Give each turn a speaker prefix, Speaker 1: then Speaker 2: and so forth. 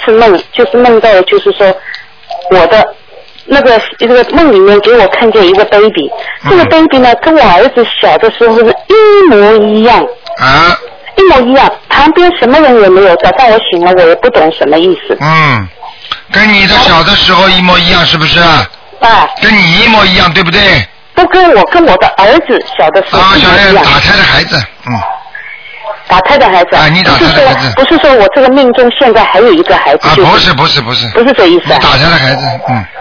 Speaker 1: 次梦，就是梦到就是说我的那个梦里面给我看见一个 baby，这个 baby 呢跟我儿子小的时候是一模一样
Speaker 2: 啊，
Speaker 1: 一模一样，旁边什么人也没有。早上我醒了，我也不懂什么意思。
Speaker 2: 跟你的小的时候一模一样，是不是？跟你一模一样，对不对？
Speaker 1: 都跟我的儿子小的时候一模一样。
Speaker 2: 打胎的孩子，
Speaker 1: 打胎的孩子
Speaker 2: 你打胎的孩子，
Speaker 1: 不是说我这个命中现在还有一个孩子，
Speaker 2: 不是
Speaker 1: 不是这意思。
Speaker 2: 你打胎的孩子，